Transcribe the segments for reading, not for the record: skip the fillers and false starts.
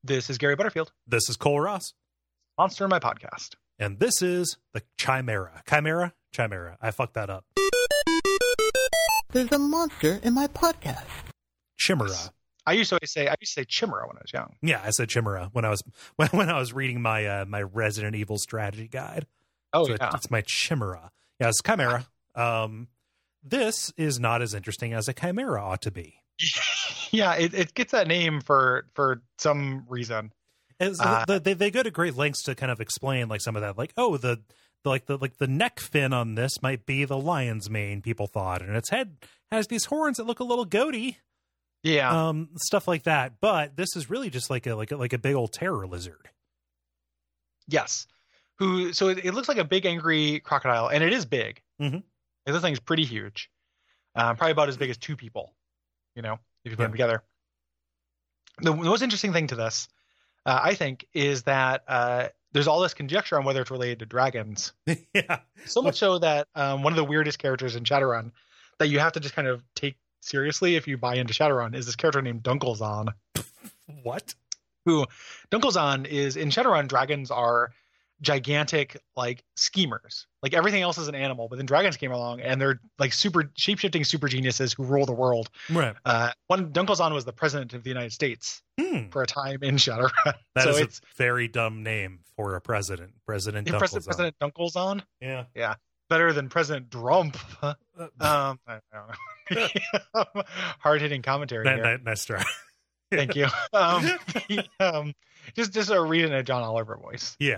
This is Gary Butterfield. This is Cole Ross. Monster in My Podcast. And this is the Chimera. Chimera? I fucked that up. There's a monster in my podcast. Chimera. I used to say Chimera when I was young. Yeah, I said Chimera when I was reading my my Resident Evil strategy guide. Oh, so yeah. It's my Chimera. Yeah, it's Chimera. This is not as interesting as a Chimera ought to be. Yeah, it gets that name for some reason. They go to great lengths to kind of explain like some of that, like, oh, the neck fin on this might be the lion's mane, people thought, and its head has these horns that look a little goaty. Yeah, stuff like that. But this is really just like a big old terror lizard. Yes. So it looks like a big angry crocodile, and it is big. Mm-hmm. This thing's pretty huge, probably about as big as two people. You know, if you put them together. The most interesting thing to this, I think, is that there's all this conjecture on whether it's related to dragons. Yeah. So much so that one of the weirdest characters in Shadowrun that you have to just kind of take seriously if you buy into Shadowrun is this character named Dunkelzahn. What? Who Dunkelzahn is in Shadowrun? Dragons are gigantic, like, schemers. Like, everything else is an animal, but then dragons came along and they're like super shape-shifting super geniuses who rule the world. Right. Dunkelzahn was the president of the United States for a time in Shadowrun. That is a very dumb name for a president. President Dunkelzahn. President Dunkelzahn? Yeah. Yeah. Better than President Drump. I don't know. Hard-hitting commentary here. Nice try. Thank you. Just read it in a John Oliver voice. Yeah.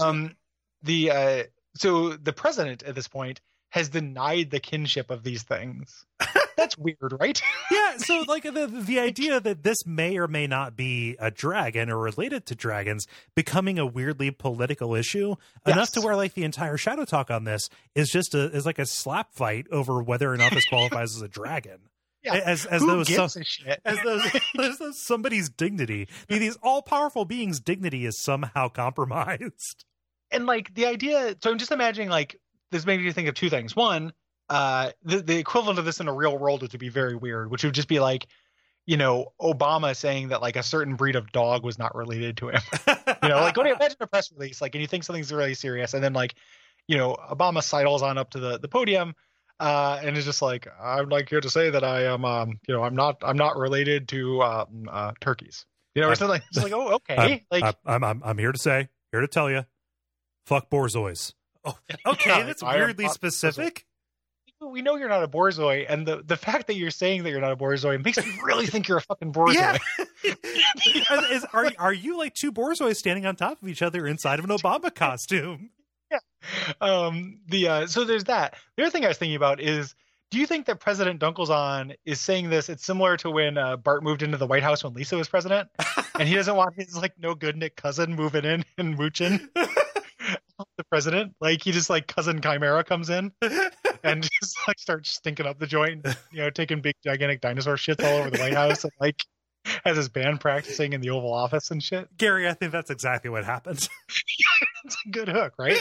So the president at this point has denied the kinship of these things. That's weird, right? Yeah. So like the idea that this may or may not be a dragon or related to dragons becoming a weirdly political issue enough to where like the entire Shadow Talk on this is just is like a slap fight over whether or not this qualifies as a dragon. Yeah. As though somebody's dignity, these all powerful beings' dignity is somehow compromised. And like the idea, so I'm just imagining like this makes me think of two things. One, the equivalent of this in a real world would be very weird, which would just be like, you know, Obama saying that like a certain breed of dog was not related to him. You know, like when you imagine a press release, like, and you think something's really serious, and then like, you know, Obama sidles on up to the podium. And it's just like, I'm like here to say that I am, you know, I'm not related to turkeys, you know, or something. It's like, oh, okay, I'm here to tell you, fuck Borzois. Oh, okay, that's weirdly specific. We know you're not a Borzoi, and the fact that you're saying that you're not a Borzoi makes me really think you're a fucking Borzoi. Yeah. Are you like two Borzois standing on top of each other inside of an Obama costume? Yeah. So there's that. The other thing I was thinking about is, do you think that President Dunkelzahn is saying this? It's similar to when Bart moved into the White House when Lisa was president, and he doesn't want his like no good Nick cousin moving in and mooching the president. Like he just like cousin Chimera comes in and just like starts stinking up the joint, you know, taking big gigantic dinosaur shits all over the White House, and like has his band practicing in the Oval Office and shit. Gary, I think that's exactly what happened. It's a good hook, right?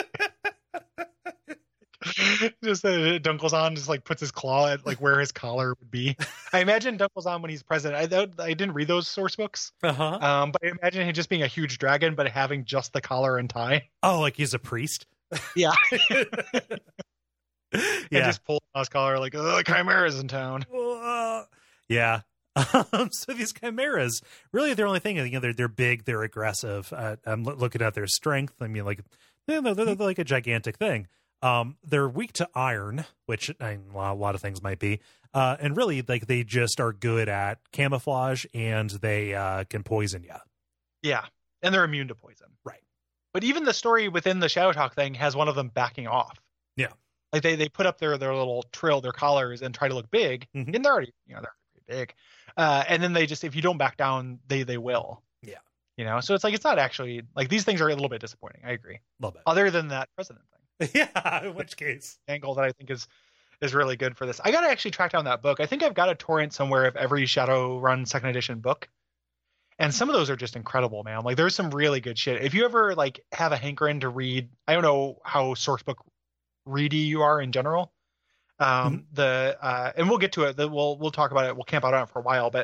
Just Dunkelzahn just like puts his claw at like where his collar would be. I imagine Dunkelzahn when he's president. I didn't read those source books, but I imagine him just being a huge dragon, but having just the collar and tie. Oh, like he's a priest. Yeah. Yeah. And just pull his collar like, oh, Chimera's in town. Yeah. So these chimeras, really, their only thing is, you know, they're big, they're aggressive. I'm looking at their strength. I mean, like they're like a gigantic thing. They're weak to iron, which a lot of things might be. And really, like they just are good at camouflage, and they can poison you. Yeah, and they're immune to poison. Right. But even the story within the Shadow Talk thing has one of them backing off. Yeah. Like they put up their little trill, their collars, and try to look big, and they're already, you know, they're pretty big. And then they just, if you don't back down, they will. Yeah. You know, so it's like, it's not actually like, these things are a little bit disappointing. I agree. A little bit. Other than that president thing. Yeah. In which case, angle that I think is really good for this. I got to actually track down that book. I think I've got a torrent somewhere of every Shadowrun second edition book. And some of those are just incredible, man. Like there's some really good shit. If you ever like have a hankering to read, I don't know how sourcebook ready you are in general. And we'll get to it. We'll talk about it. We'll camp out on it for a while. But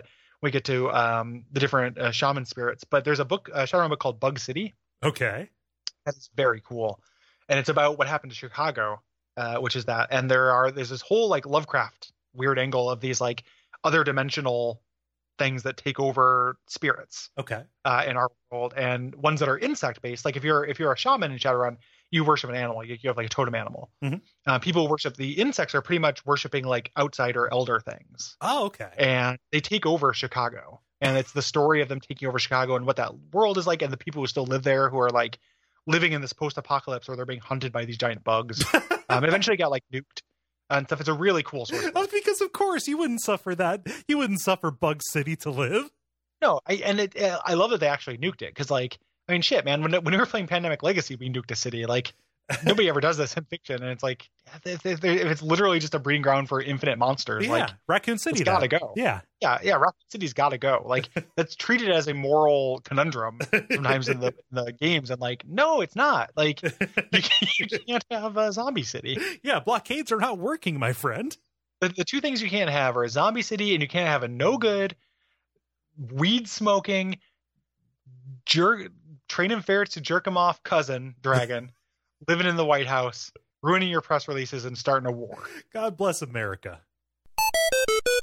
we get to the different shaman spirits. But there's a book, a Shadowrun book called Bug City. Okay. That's very cool, and it's about what happened to Chicago, which is that. And there's this whole like Lovecraft weird angle of these like other dimensional things that take over spirits. Okay. In our world, and ones that are insect based. Like if you're a shaman in Shadowrun, you worship an animal. You have like a totem animal. Mm-hmm. People worship the insects are pretty much worshiping like outsider elder things. Oh, okay. And they take over Chicago, and it's the story of them taking over Chicago and what that world is like, and the people who still live there who are like living in this post-apocalypse where they're being hunted by these giant bugs. And eventually got like nuked and stuff. It's a really cool source. Oh, because of course you wouldn't suffer that. You wouldn't suffer Bug City to live. No, I love that they actually nuked it because, like, I mean, shit, man. When we were playing Pandemic Legacy, we nuked a city. Like, nobody ever does this in fiction, and it's like if it's literally just a breeding ground for infinite monsters. Yeah, like Raccoon City. It's gotta go. Yeah. Raccoon City's gotta go. Like that's treated as a moral conundrum sometimes in the games, and like, no, it's not. Like you can't have a zombie city. Yeah, blockades are not working, my friend. The two things you can't have are a zombie city, and you can't have a no good, weed smoking, training ferrets to jerk him off cousin dragon living in the White House, ruining your press releases and starting a war. God bless America.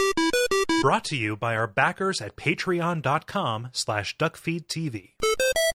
Brought to you by our backers at patreon.com/duckfeedtv.